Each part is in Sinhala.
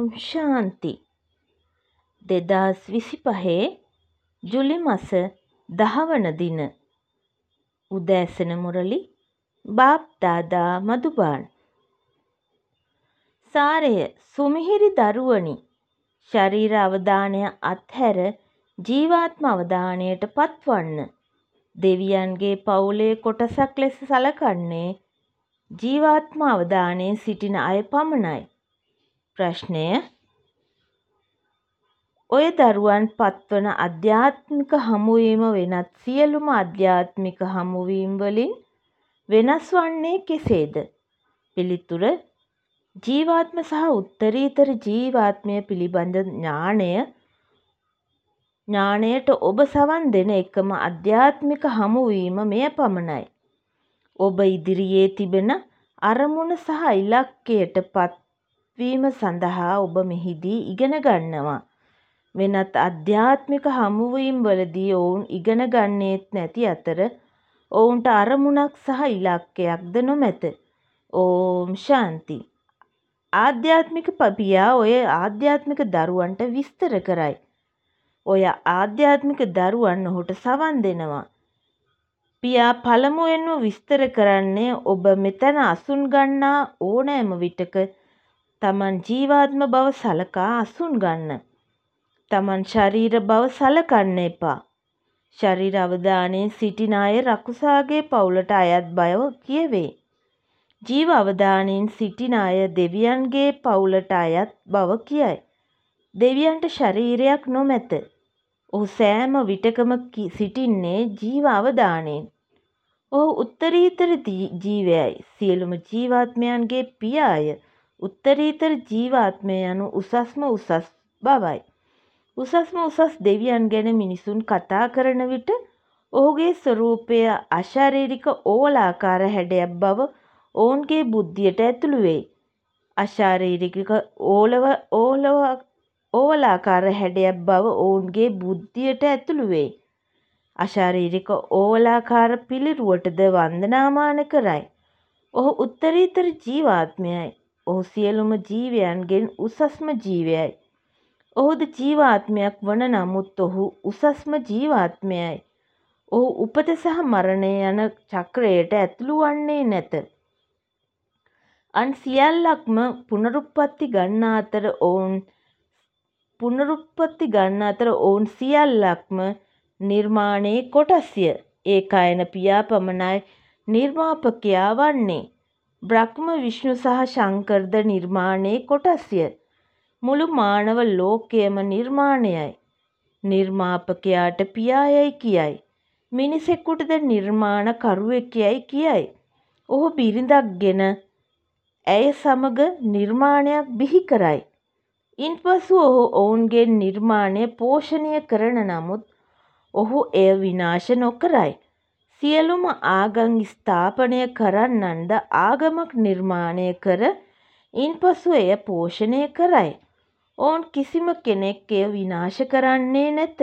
ශාන්ති 2025 ජුලි මාස 10 වන දින උදෑසන මුරලි බාප් දාදා මදුබාන් සාරය සුමිහිරි දරුවනි ශරීර අවධානය අත්හැර ජීවාත්ම අවධානයට පත්වන්න දෙවියන්ගේ පවුලේ කොටසක් ලෙස සලකන්නේ ජීවාත්ම අවධානයේ සිටින අය පමණයි. ප්‍රශ්නය ඔය දරුවන් පත්වන අධ්‍යාත්මික හමුවීම වෙනත් සියලුම අධ්‍යාත්මික හමුවීම් වලින් වෙනස් වන්නේ කෙසේද? පිළිතුර ජීවාත්ම සහ උත්තරීතර ජීවාත්මය පිළිබඳ ඥාණයට ඔබ සවන් දෙන එකම අධ්‍යාත්මික හමුවීම මෙය පමණයි. ඔබ ඉදිරියේ තිබෙන අරමුණ සහ ඉලක්කයට පත්වීම සඳහා ඔබ මෙහිදී ඉගෙන ගන්නවා. වෙනත් අධ්‍යාත්මික හමුවීම් වලදී ඔවුන් ඉගෙන ගන්නේත් නැති අතර ඔවුන්ට අරමුණක් සහ ඉලක්කයක්ද නොමැත. ඕම් ශාන්ති. ආධ්‍යාත්මික පියා ඔය ආධ්‍යාත්මික දරුවන්ට විස්තර කරයි. ඔය ආධ්‍යාත්මික දරුවන් ඔහුට සවන් දෙනවා. පියා පළමුවෙන්ම විස්තර කරන්නේ ඔබ මෙතන අසුන් ගන්නා ඕනෑම විටක තමන් ජීවාත්ම බව සලකා අසුන් ගන්න. තමන් ශරීර බව සලකන්න එපා. ශරීර අවධානයෙන් සිටින අය රකුසාගේ පවුලට අයත් බව කියවේ. ජීව අවධානයෙන් සිටින අය දෙවියන්ගේ පවුලට අයත් බව කියයි. දෙවියන්ට ශරීරයක් නොමැත. ඔහු සෑම විටකම සිටින්නේ ජීව අවධානයෙන්. ඔහු උත්තරීතර ජීවයයි. සියලුම ජීවාත්මයන්ගේ පියාය. උත්තරීතර ජීවාත්මය යනු උසස්ම උසස් බවයි. උසස්ම උසස් දෙවියන් ගැන මිනිසුන් කතා කරන විට ඔහුගේ ස්වරූපය අශාරීරික ඕලාකාර හැඩයක් බව ඔවුන්ගේ බුද්ධියට ඇතුළු වෙයි. අශාරීරික ඕලාකාර හැඩයක් බව ඔවුන්ගේ බුද්ධියට ඇතුළු වෙයි. අශාරීරික ඕලාකාර පිළිරුවටද වන්දනාමාන කරයි. ඔහු උත්තරීතර ජීවාත්මයයි. ඔහු සියලුම ජීවයන්ගෙන් උසස්ම ජීවයයි. ඔහුද ජීවාත්මයක් වන නමුත් ඔහු උසස්ම ජීවාත්මයයි. ඔහු උපත සහ මරණය යන චක්‍රයට ඇතුළු වන්නේ නැත. අන් සියල්ලක්ම පුනරුත්පත්ති ගන්නා අතර ඔවුන් සියල්ලක්ම නිර්මාණයේ කොටස්ය. ඒකායන පියා පමණයි නිර්මාපකයා වන්නේ. බ්‍රහ්ම විෂ්ණු සහ ශංකරද නිර්මාණයේ කොටස්ය. මුළු මානව ලෝකයම නිර්මාණයයි. නිර්මාපකයාට පියායයි කියයි. මිනිසෙකුටද නිර්මාණකරුවෙක් යයි කියයි. ඔහු බිරිඳක් ගෙන ඇය සමග නිර්මාණයක් බිහි කරයි. ඉන්පසු ඔහු ඔවුන්ගේ නිර්මාණය පෝෂණය කරන නමුත් ඔහු එය විනාශ නොකරයි. සියලුම ආගම් ස්ථාපනය කරන්නන්ද ආගමක් නිර්මාණය කර ඉන්පසු එය පෝෂණය කරයි. ඔවුන් කිසිම කෙනෙක් එය විනාශ කරන්නේ නැත.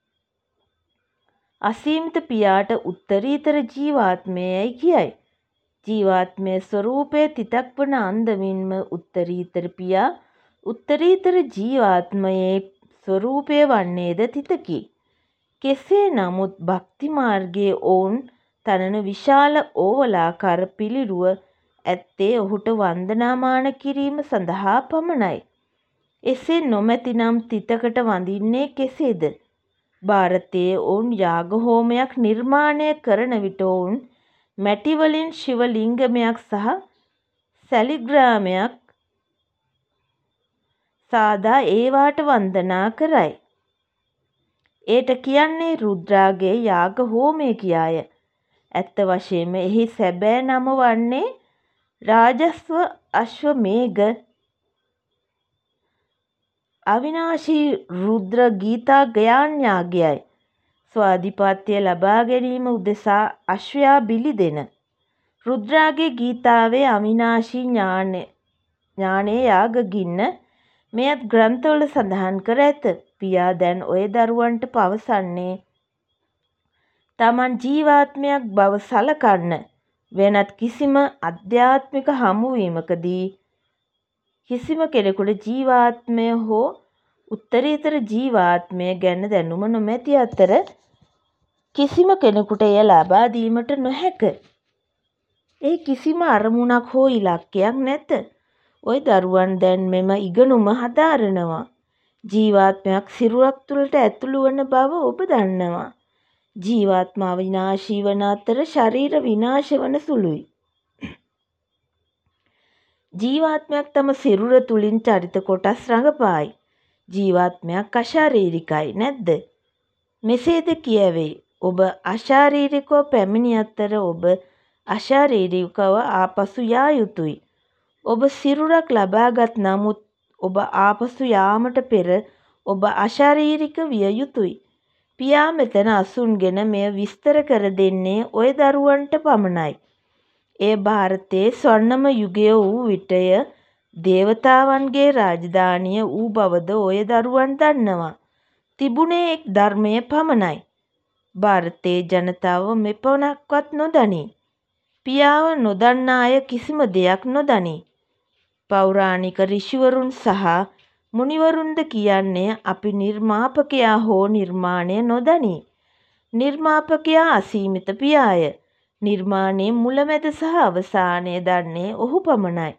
අසීමිත පියාට උත්තරීතර ජීවාත්මයයි කියයි. ජීවාත්මය ස්වරූපය තිතක් වන අන්දමින්ම උත්තරීතර පියා උත්තරීතර ජීවාත්මයේ ස්වරූපය වන්නේද තිතකි. කෙසේ නමුත් භක්ති මාර්ගයේ ඔවුන් තනන විශාල ඕවලාකාර පිළිරුව ඇත්තේ ඔහුට වන්දනාමාන කිරීම සඳහා පමණයි. එසේ නොමැතිනම් තිතකට වඳින්නේ කෙසේද? ಭಾರತයේ ඔවුන් යාග හෝමයක් නිර්මාණය කරන විට ඔවුන් මැටිවලින් ශිව ලිංගමයක් සහ සැලිග්‍රාමයක් සාදා ඒවාට වන්දනා කරයි. ඒට කියන්නේ රුද්‍රාගේ යාග හෝමය කියාය. ඇත්ත වශයෙන්ම එහි සැබෑ නම වන්නේ රාජස්ව අශ්වමේඝ අවිනාශී රුද්‍ර ගීතා ගයාන් යාගයයි. ස්වාධිපත්‍ය ලබා ගැනීම උදෙසා අශ්වයා බිලි දෙන රුද්‍රාගේ ගීතාවේ අවිනාශී ඥානයේ යාග ගින්න මෙයත් ග්‍රන්ථවල සඳහන් කර ඇත. පියා දැන් ඔය දරුවන්ට පවසන්නේ තමන් ජීවාත්මයක් බව සලකන්න වෙනත් කිසිම අධ්‍යාත්මික හමුවීමකදී කිසිම කෙනෙකුට ජීවාත්මය හෝ උත්තරීතර ජීවාත්මය ගැන දැනුම නොමැති අතර කිසිම කෙනෙකුට එය ලබා දීමට නොහැක. ඒ කිසිම අරමුණක් හෝ ඉලක්කයක් නැත. ඔය දරුවන් දැන් මෙම ඉගෙනුම හදාරනවා. ජීවාත්මයක් සිරුරක් තුළට ඇතුළු වන බව ඔබ දන්නවා. ජීවාත්මා විනාශී වන අතර ශරීර විනාශ වන සුළුයි. ජීවාත්මයක් තම සිරුර තුළින් චරිත කොටස් රඟපායි. ජීවාත්මයක් අශාරීරිකයි නැද්ද? මෙසේද කියවේ. ඔබ අශාරීරිකව පැමිණි අතර ඔබ අශාරීරිකව ආපසු යා යුතුයි. ඔබ සිරුරක් ලබාගත් නමුත් ඔබ ආපසු යාමට පෙර ඔබ අශාරීරික විය යුතුයි. පියා මෙතන අසුන්ගෙන මෙය විස්තර කර දෙන්නේ ඔය දරුවන්ට පමණයි. එය භාරතයේ ස්වර්ණම යුගය වූ විටය දේවතාවන්ගේ රාජධානිය වූ බවද ඔය දරුවන් දන්නවා. තිබුණේ එක් ධර්මය පමණයි. භාරතයේ ජනතාව මෙපමණක්වත් නොදනී. පියාව නොදන්නා අය කිසිම දෙයක් නොදනී. පෞරාණික ඍෂිවරුන් සහ මුනිවරුන්ද කියන්නේ අපි නිර්මාපකයා හෝ නිර්මාණය නොදනී. නිර්මාපකයා අසීමිත පියාය. නිර්මාණයේ මුලැමැද සහ අවසානය දන්නේ ඔහු පමණයි.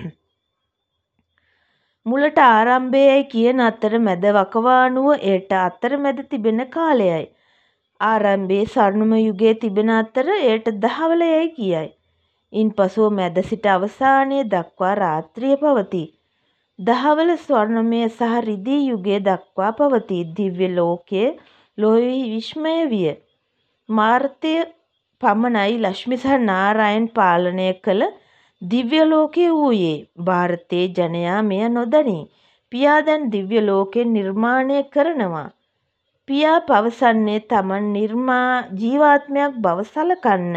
මුලට ආරම්භයයි කියන අතර මැද වකවානුව එයට අතරමැද තිබෙන කාලයයි. ආරම්භයේ ස්වර්ණම යුගයේ තිබෙන අතර එයට දහවල යයි කියයි. ඉන්පසුව මැද සිට අවසානය දක්වා රාත්‍රිය පවතී. දහවල ස්වර්ණමය සහ රිදී යුගය දක්වා පවතී. දිව්‍ය ලෝකයේ ලොවෙහි විස්මය විය. මාර්තය පමණයි ලක්ෂ්මි සහ නාරායන් පාලනය කළ දිව්‍ය ලෝකය වූයේ. භාරතයේ ජනයා මෙය නොදනී. පියා දැන් දිව්‍ය ලෝකය නිර්මාණය කරනවා. පියා පවසන්නේ තමන් ජීවාත්මයක් බව සලකන්න.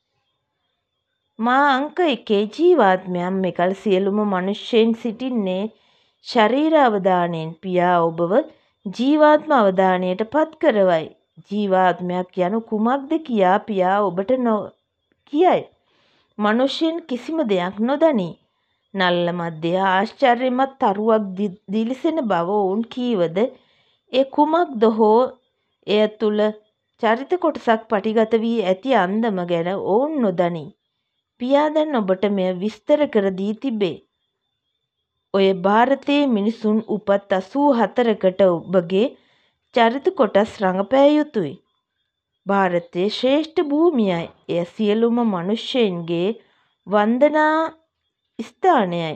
මා අංක 1 ජීවාත්මයන් මෙකල් සියලුම මනුෂ්‍යයන් සිටින්නේ ශරීර අවධානයෙන්. පියා ඔබව ජීවාත්ම අවධානයට පත් කරවයි. ජීවාත්මයක් යනු කුමක්ද කියා පියා ඔබට කියයි. මනුෂ්‍යයන් කිසිම දෙයක් නොදනී. නල්ල මැද්දේ ආශ්චර්යමත් තරුවක් දිලිසෙන බව ඔවුන් කීවද ඒ කුමක්ද හෝ එය තුල චරිත කොටසක් පටිගත වී ඇති අන්දම ගැන ඔවුන් නොදනී. පියා දැන් ඔබට මෙය විස්තර කර දී තිබේ. ඔය භාරතයේ මිනිසුන් උපත් 84කට ඔබගේ චරිත කොටස් රඟපෑ යුතුයි. භාරතයේ ශ්‍රේෂ්ඨ භූමියයි. එය සියලුම මනුෂ්‍යයන්ගේ වන්දනා ස්ථානයයි.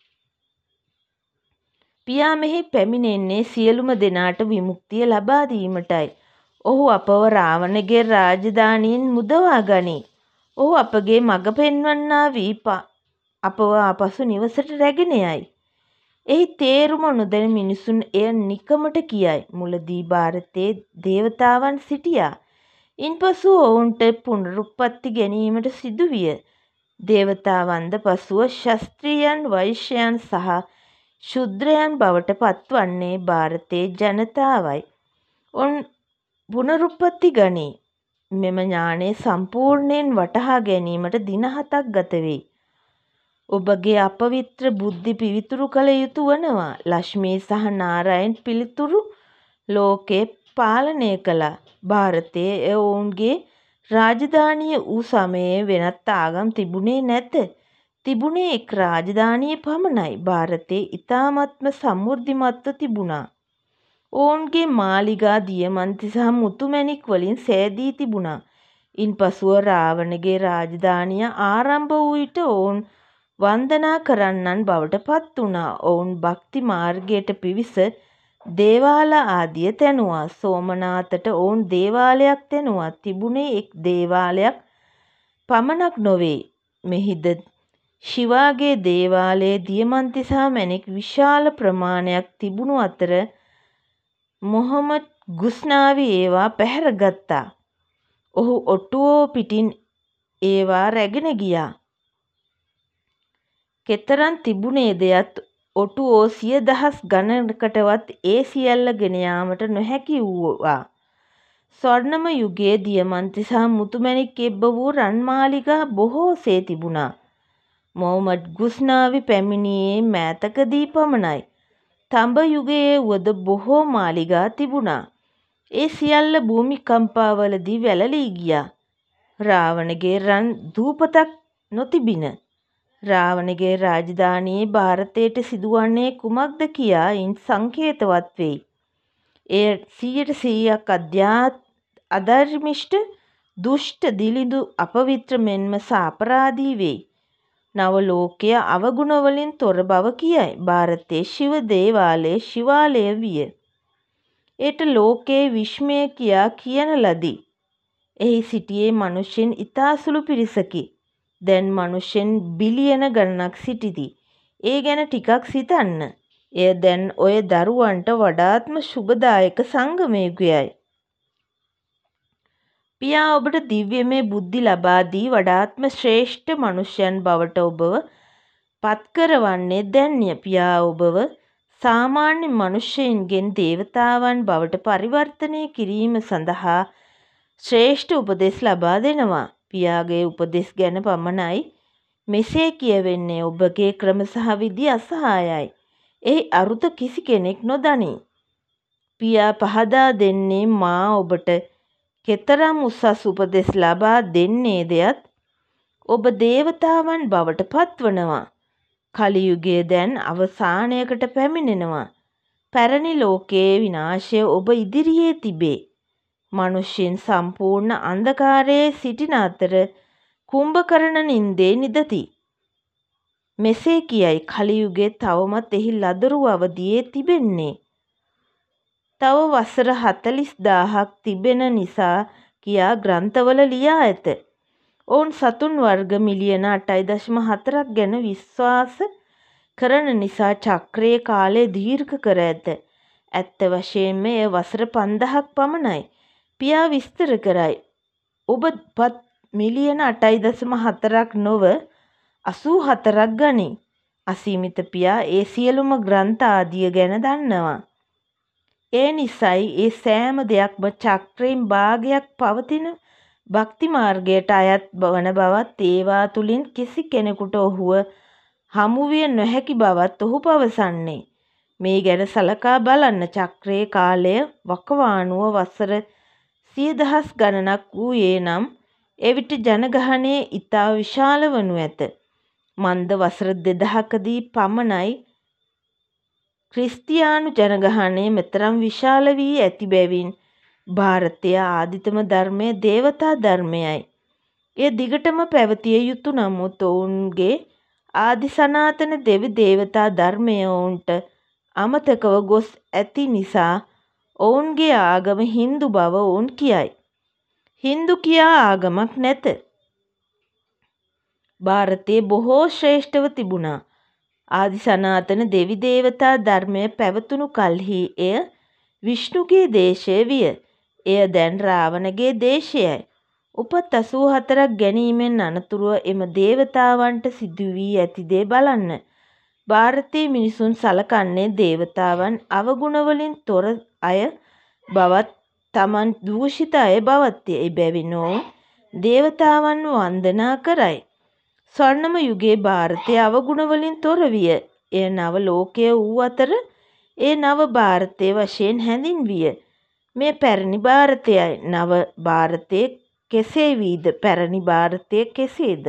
පියා මෙහි පැමිණෙන්නේ සියලුම දෙනාට විමුක්තිය ලබා දීමටයි. ඔහු අපව රාවණගේ රාජධානියෙන් මුදවා ගනී. ඔහු අපගේ මඟ පෙන්වන්නා වී අපව ආපසු නිවසට රැගෙන යයි. එහි තේරුම නොදැන මිනිසුන් එය නිකමට කියයි. මුලදී භාරතයේ දේවතාවන් සිටියා. ඉන්පසු ඔවුන්ට පුනරුත්පත්ති ගැනීමට සිදුවිය. දේවතාවන්ද පසුව ක්ෂත්‍රියයන් වෛශ්‍යයන් සහ ශුද්‍රයන් බවට පත්වන්නේ භාරතයේ ජනතාවයි. පුනරුත්පත්ති ගනී. මෙම ඥානය සම්පූර්ණයෙන් වටහා ගැනීමට දින 7ක් ගත වෙයි. ඔබගේ අපවිත්‍ර බුද්ධි පිවිතුරු කළ යුතු වනවා. ලක්ෂ්මී සහ නාරායන් පිළිතුරු ලෝකේ පාලනය කළා. භාරතයේ ඔවුන්ගේ රාජධානිය වූ සමයේ වෙනත් ආගම් තිබුණේ නැත. තිබුණේ එක් රාජධානිය පමණයි. භාරතයේ ඉතාමත්ම සමෘද්ධිමත්ව තිබුණා. ඔවුන්ගේ මාලිගා දියමන්ති සහ මුතුමැණික් වලින් සෑදී තිබුණා. ඉන්පසුව රාවණගේ රාජධානිය ආරම්භ වූ විට ඔවුන් වන්දනා කරන්නන් බවට පත් වුණා. ඔවුන් භක්ති මාර්ගයට පිවිස දේවාල ආදිය තැනුවා. සෝමනාථට ඔවුන් දේවාලයක් තැනුවා. තිබුණේ එක් දේවාලයක් පමණක් නොවේ. මෙහිද ශිවාගේ දේවාලයේ දියමන්ති සහ මැණික් විශාල ප්‍රමාණයක් තිබුණු අතර මොහොමඩ් ගුස්නාවි ඒවා පැහැරගත්තා. ඔහු ඔටුවෝ පිටින් ඒවා රැගෙන ගියා. කෙතරම් තිබුණේද යත් ඔටුවෝ 100,000 ගණනකටවත් ඒ සියල්ල ගෙන යාමට නොහැකි වූවා. ස්වර්ණම යුගයේ දියමන්ති සහ මුතුමැණික් එබ්බ වූ රන්මාලිගා බොහෝසේ තිබුණා. මොහමඩ් ගුස්නාවි පැමිණියේ මෑතකදී පමණයි. තඹ යුගයේ වුවද බොහෝ මාලිගා තිබුණා. ඒ සියල්ල භූමිකම්පාවලදී වැළලී ගියා. රාවණගේ රන් දූපතක් නොතිබින. රාවණගේ රාජධානියේ ಭಾರತයට සිදුවන්නේ කුමක්ද කියා ඉන් සංකේතවත් වෙයි. එය 100% අධර්මිෂ්ඨ, දුෂ්ට, දිලිඳු, අපවිත්‍ර මෙන්ම සාපරාධී වෙයි. නව ලෝකය අවගුණ වලින් තොර බව කියයි. ಭಾರತයේ ශිව දේවාලය ශිවාලය විය. ඒට ලෝකයේ විශ්මය කියා කියන ලදී. එහි සිටියේ මනුෂ්‍යයන් ඉතා සුළු පිරිසකි. දැන් මනුෂ්‍යයන් බිලියන ගණනක් සිටිති. ඒ ගැන ටිකක් සිතන්න. එය දැන් ඔය දරුවන්ට වඩාත්ම ශුභදායක සංගමයකයයි. පියා ඔබට දිව්‍යමය බුද්ධි ලබා දී වඩාත්ම ශ්‍රේෂ්ඨ මනුෂ්‍යයන් බවට ඔබව පත්කරවන්නේ දැන්ය. පියා ඔබව සාමාන්‍ය මනුෂ්‍යයන්ගෙන් දේවතාවන් බවට පරිවර්තනය කිරීම සඳහා ශ්‍රේෂ්ඨ උපදෙස් ලබා දෙනවා. පියාගේ උපදෙස් ගැන පමණයි මෙසේ කියවෙන්නේ. ඔබගේ ක්‍රම සහ විධි අසහායයි. එහි අරුත කිසි කෙනෙක් නොදනී. පියා පහදා දෙන්නේ මා ඔබට කෙතරම් උසස් උපදෙස් ලබා දෙන්නේදයත් ඔබ දේවතාවන් බවට පත්වනවා. කලියුගය දැන් අවසානයකට පැමිණෙනවා. පැරණි ලෝකයේ විනාශය ඔබ ඉදිරියේ තිබේ. මනුෂ්‍යයන් සම්පූර්ණ අන්ධකාරයේ සිටින අතර කුම්භකරණ නින්දේ නිදති. මෙසේ කියයි. කලියුගයේ තවමත් එහි ලදරු අවදියේ තිබෙන්නේ. තව වසර 40,000ක් තිබෙන නිසා කියා ග්‍රන්ථවල ලියා ඇත. ඔවුන් සතුන් වර්ග මිලියන 8.4ක් ගැන විශ්වාස කරන නිසා චක්‍රයේ කාලය දීර්ඝ කර ඇත. ඇත්ත වශයෙන්ම එය වසර 5000ක් පමණයි. පියා විස්තර කරයි. ඔබ පත් මිලියන 8.4ක් නොව 84ක් ගනී. අසීමිත පියා ඒ සියලුම ග්‍රන්ථ ආදිය ගැන දන්නවා. ඒ නිසයි ඒ සෑම දෙයක්ම චක්‍රයෙන් භාගයක් පවතින භක්ති මාර්ගයට අයත් වන බවත් ඒවා තුළින් කිසි කෙනෙකුට ඔහුව හමුවිය නොහැකි බවත් ඔහු පවසන්නේ. මේ ගැන සලකා බලන්න. චක්‍රයේ කාලය වකවානුව වසර 100,000 ගණනක් වූයේ නම් එවිට ජනගහනය ඉතා විශාල වනු ඇත. මන්ද වසර 2000කදී පමණයි ක්‍රිස්තියානු ජනගහනය මෙතරම් විශාල වී ඇති බැවින් ಭಾರತයේ ආදිතම ධර්මය දේවතා ධර්මයයි. එය දිගටම පැවතිය යුතු නමුත් ඔවුන්ගේ ආදි සනාතන දෙවි දේවතා ධර්මය ඔවුන්ට අමතකව ගොස් ඇති නිසා ඔවුන්ගේ ආගම හින්දු බව ඔවුන් කියයි. හින්දු කියා ආගමක් නැත. ಭಾರතයේ බොහෝ ශ්‍රේෂ්ඨව තිබුණා. ආදි සනාතන දෙවි දේවතා ධර්මය පැවතුණු කල්හි එය විෂ්ණුගේ දේශය විය. එය දැන් රාවණගේ දේශයයි. උපත් 84ක් ගැනීමෙන් අනතුරුව එම දේවතාවන්ට සිදු වී ඇති දේ බලන්න. ಭಾರතයේ මිනිසුන් සලකන්නේ දේවතාවන් අවගුණවලින් තොර අය බවත් තමන් දූෂිත අය බවත්ය. එබැවින් ඔවුන් දේවතාවන්ව වන්දනා කරයි. ස්වර්ණම යුගයේ ಭಾರතය අවගුණවලින් තොර විය. එය නව ලෝකය වූ අතර ඒ නව ಭಾರතය වශයෙන් හැඳින්විය. මේ පැරණි ಭಾರතයයි. නව ಭಾರතය කෙසේ වීද? පැරණි ಭಾರතය කෙසේද?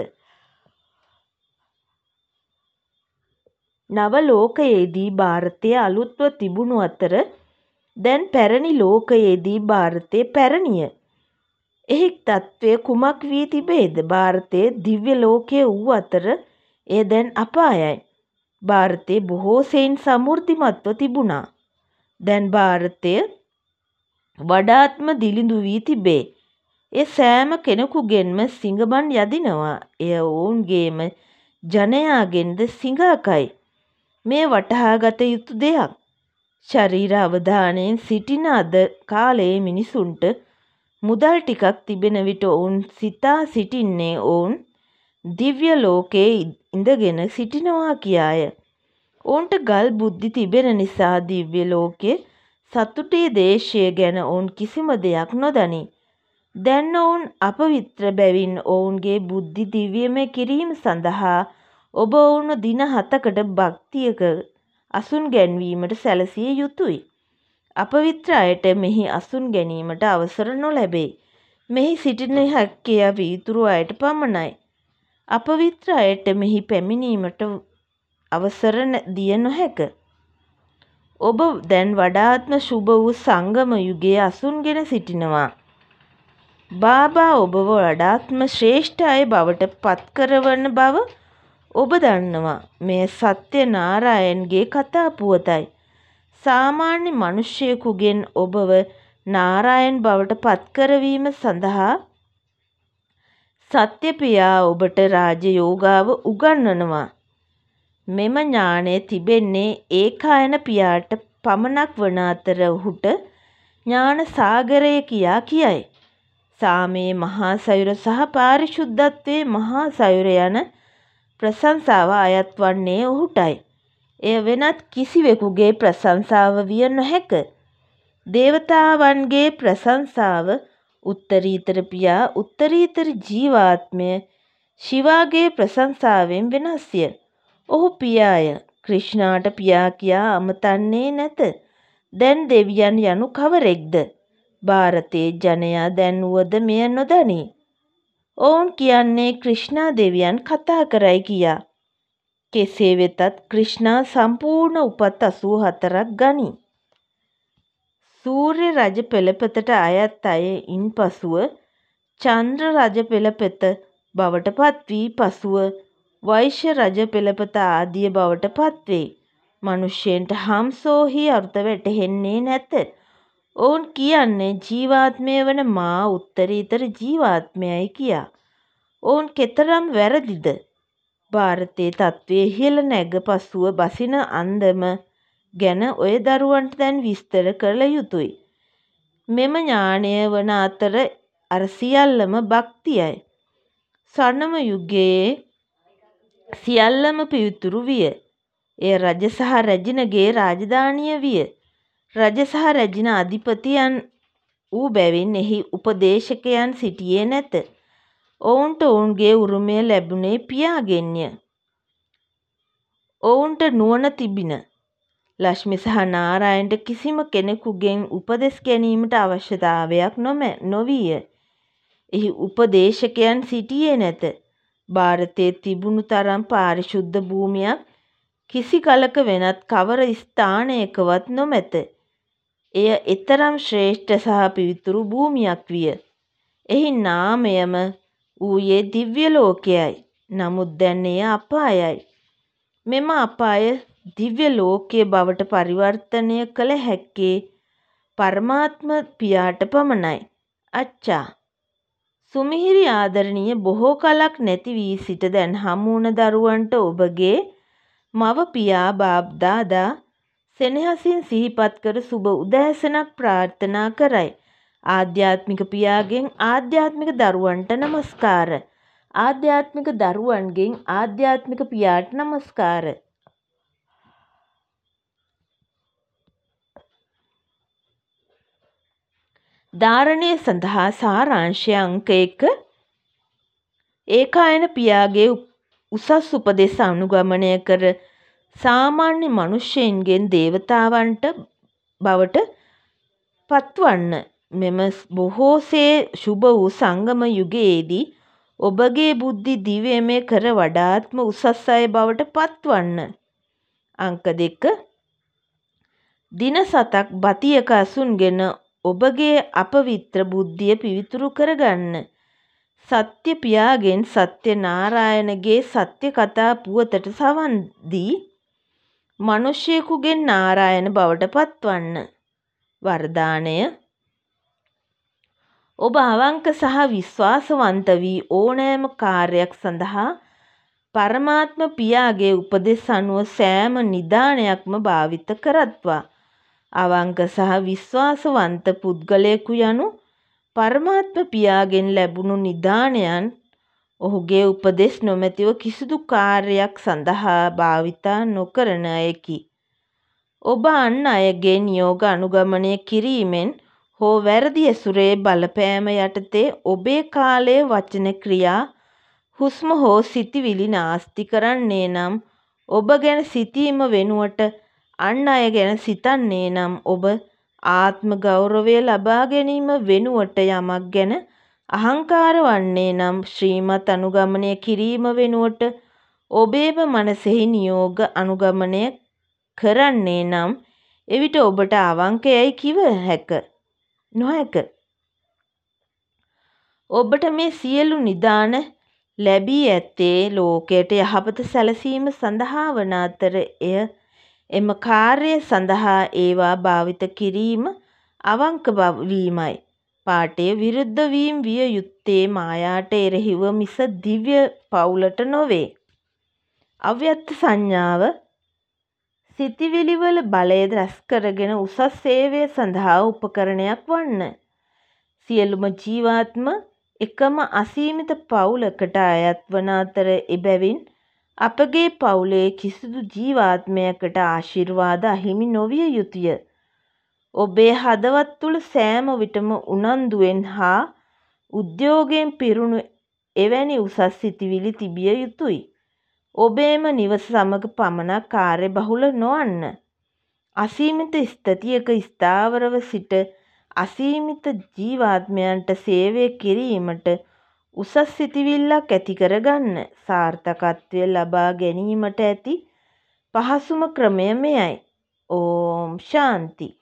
නව ලෝකයේදී ಭಾರතය අලුත්ව තිබුණු අතර දැන් පැරණි ලෝකයේදී ಭಾರතය පැරණිය. එහි තත්ත්වය කුමක් වී තිබේද? ಭಾರතය දිව්‍ය ලෝකය වූ අතර එය දැන් අපායයි. ಭಾರතය බොහෝ සෙයින් සමෘද්ධිමත්ව තිබුණා. දැන් ಭಾರතය වඩාත්ම දිලිඳු වී තිබේ. ඒ සෑම කෙනෙකුගෙන්ම සිඟමන් යදිනවා. එය ඔවුන්ගේම ජනයාගෙන්ද සිඟාකයි. මේ වටහා ගත යුතු දෙයක්. ශරීර අවධානයෙන් සිටින අද කාලයේ මිනිසුන්ට මුදල් ටිකක් තිබෙන විට ඔවුන් සිතා සිටින්නේ ඔවුන් දිව්‍ය ලෝකයේ ඉඳගෙන සිටිනවා කියාය. ඔවුන්ට ගල් බුද්ධි තිබෙන නිසා දිව්‍ය ලෝකයේ සතුටේ දේශය ගැන ඔවුන් කිසිම දෙයක් නොදනී. දැන් ඔවුන් අපවිත්‍ර බැවින් ඔවුන්ගේ බුද්ධි දිව්‍යමය කිරීම සඳහා ඔබ ඔවුන් දින 7කට භක්තියක අසුන් ගැන්වීමට සැලසිය යුතුයි. අපවිත්‍ර අයට මෙහි අසුන් ගැනීමට අවසර නොලැබේ. මෙහි සිටින හැක්කේ පිවිතුරු අයට පමණයි. අපවිත්‍ර අයට මෙහි පැමිණීමට අවසර දිය නොහැක. ඔබ දැන් වඩාත්ම ශුභ වූ සංගම යුගයේ අසුන්ගෙන සිටිනවා. බාබා ඔබව වඩාත්ම ශ්‍රේෂ්ඨ අය බවට පත්කරවන බව ඔබ දන්නවා. මෙය සත්‍ය නාරායන්ගේ කතා පුවතයි. සාමාන්‍ය මිනිසෙකුගෙන් ඔබව නාරායන් බවට පත්කරවීම සඳහා සත්‍ය පියා ඔබට රාජයෝගාව උගන්වනවා. මෙම ඥානය තිබෙන්නේ ඒකායන පියාට පමණක් වන අතර ඔහුට ඥාන සාගරය කියා කියයි. සාමයේ මහා සයුර සහ පාරිශුද්ධත්වයේ මහා සයුර යන ප්‍රශංසාව අයත් වන්නේ ඔහුටයි. එය වෙනත් කිසිවෙකුගේ ප්‍රශංසාව විය නොහැක. දේවතාවන්ගේ ප්‍රශංසාව උත්තරීතර පියා උත්තරීතර ජීවාත්මය ශිවාගේ ප්‍රශංසාවෙන් වෙනස්ය. ඔහු පියාය. ක්‍රිෂ්ණාට පියා කියා අමතන්නේ නැත. දැන් දෙවියන් යනු කවරෙක්ද? ಭಾರತයේ ජනයා දැන් වුවද මෙය නොදනී. ඔවුන් කියන්නේ ක්‍රිෂ්ණා දෙවියන් කතා කරයි කියා. කෙසේ වෙතත් ක්‍රිෂ්ණා සම්පූර්ණ උපත් 84ක් ගනී. සූර්ය රජ පෙළපතට අයත් අය ඉන්පසුව චන්ද්‍ර රජ පෙළපත බවට පත්වී පසුව වෛශ්‍ය රජ පෙළපත ආදිය බවට පත්වේ. මනුෂ්‍යයන්ට හම්සෝහි අර්ථ වැටහෙන්නේ නැත. ඔවුන් කියන්නේ ජීවාත්මය වන මා උත්තරීතර ජීවාත්මයයි කියා. ඔවුන් කෙතරම් වැරදිද? ಭಾರතයේ තත්ත්වය ඉහළ නැග පසුව බසින අන්දම ගැන ඔය දරුවන්ට දැන් විස්තර කළ යුතුයි. මෙම ඥානය වන අතර අර සියල්ලම භක්තියයි. ස්වර්ණම යුගයේ සියල්ලම පිවිතුරු විය. එය රජ සහ රැජිනගේ රාජධානිය විය. රජ සහ රැජින අධිපතියන් වූ බැවින් එහි උපදේශකයන් සිටියේ නැත. ඔවුන්ට ඔවුන්ගේ උරුමය ලැබුණේ පියාගෙන්ය. ඔවුන්ට නුවණ තිබිණ. ලක්ෂ්මී සහ නාරායන්ට කිසිම කෙනෙකුගෙන් උපදෙස් ගැනීමට අවශ්‍යතාවයක් නොවිය. එහි උපදේශකයන් සිටියේ නැත. ಭಾರතයේ තිබුණු තරම් පාරිශුද්ධ භූමියක් කිසි කලක වෙනත් කවර ස්ථානයකවත් නොමැත. එය එතරම් ශ්‍රේෂ්ඨ සහ පිවිතුරු භූමියක් විය. එහි නාමයම වූයේ දිව්‍ය ලෝකයයි. නමුත් දැන් එය අපායයි. මෙම අපාය දිව්‍ය ලෝකය බවට පරිවර්තනය කළ හැක්කේ පරමාත්ම පියාට පමණයි. අච්චා. සුමිහිරි ආදරණීය බොහෝ කලක් නැති වී සිට දැන් හමුවන දරුවන්ට ඔබගේ මව පියා බාප් දාදා සෙනෙහසින් සිහිපත් කර සුබ උදෑසනක් ප්‍රාර්ථනා කරයි. ආධ්‍යාත්මික පියාගෙන් ආධ්‍යාත්මික දරුවන්ට නමස්කාර. ආධ්‍යාත්මික දරුවන්ගෙන් ආධ්‍යාත්මික පියාට නමස්කාර. ධාරණය සඳහා සාරාංශය අංක 1. ඒකායන පියාගේ උසස් උපදෙස් අනුගමනය කර සාමාන්‍ය මනුෂ්‍යයන්ගෙන් දේවතාවන්ට බවට පත්වන්න. මෙම බොහෝසේ ශුභ වූ සංගම යුගයේදී ඔබගේ බුද්ධි දිව්‍යමය කර වඩාත්ම උසස් අය බවට පත්වන්න. අංක 2. දින 7ක් බතියක අසුන්ගෙන ඔබගේ අපවිත්‍ර බුද්ධිය පිවිතුරු කරගන්න. සත්‍ය පියාගෙන් සත්‍ය නාරායනගේ සත්‍ය කතා පුවතට සවන් දී මිනිසෙකුගෙන් නාරායන බවට පත්වන්න. වරදානය. ඔබ අවංක සහ විශ්වාසවන්ත වී ඕනෑම කාර්යයක් සඳහා පරමාත්ම පියාගේ උපදෙස් අනුව සෑම නිදානයක්ම භාවිත කරත්වා. අවංක සහ විශ්වාසවන්ත පුද්ගලයෙකු යනු පරමාත්ම පියාගෙන් ලැබුණු නිදානයන් ඔහුගේ උපදෙස් නොමැතිව කිසිදු කාර්යයක් සඳහා භාවිතා නොකරන අයෙකි. ඔබ අන් අයගේ නියෝග අනුගමනය කිරීමෙන් හෝ වැරදි ඇසුරේ බලපෑම යටතේ ඔබේ කාලය වචන ක්‍රියා හුස්ම හෝ සිතිවිලි නාස්ති කරන්නේ නම් ඔබ ගැන සිතීම වෙනුවට අන් අය ගැන සිතන්නේ නම් ඔබ ආත්ම ගෞරවය ලබා ගැනීම වෙනුවට යමක් ගැන අහංකාර වන්නේ නම් ශ්‍රීමත් අනුගමනය කිරීම වෙනුවට ඔබේම මනසෙහි නියෝග අනුගමනය කරන්නේ නම් එවිට ඔබට අවංක යැයි කිව නොහැක. ඔබට මේ සියලු නිදාන ලැබී ඇත්තේ ලෝකයට යහපත සැලසීම සඳහා වන අතර එම කාර්යය සඳහා ඒවා භාවිත කිරීම අවංක වීමයි. පාඨය විරුද්ධ වීම විය යුත්තේ මායාට එරෙහිව මිස දිව්‍ය පවුලට නොවේ. අව්‍යක්ත සංඥාව සිතිවිලිවල බලය රැස් කරගෙන උසස් සේවය සඳහා උපකරණයක් වන්න. සියලුම ජීවාත්ම එකම අසීමිත පවුලකට අයත් වන අතර එබැවින් අපගේ පවුලේ කිසිදු ජීවාත්මයකට ආශිර්වාද අහිමි නොවිය යුතුය. ඔබේ හදවත් තුළ සෑම විටම උනන්දුවෙන් හා උද්‍යෝගයෙන් පිරුණු එවැනි උසස් සිතිවිලි තිබිය යුතුයි. ඔබේම නිවස සමග පමණක් කාර්යබහුල නොවන්න. අසීමිත ස්ථිතියක ස්ථාවරව සිට අසීමිත ජීවාත්මයන්ට සේවය කිරීමට උසස් සිතිවිල්ලක් ඇති කරගන්න. සාර්ථකත්වය ලබා ගැනීමට ඇති පහසුම ක්‍රමය මෙයයි. ඕම් ශාන්ති.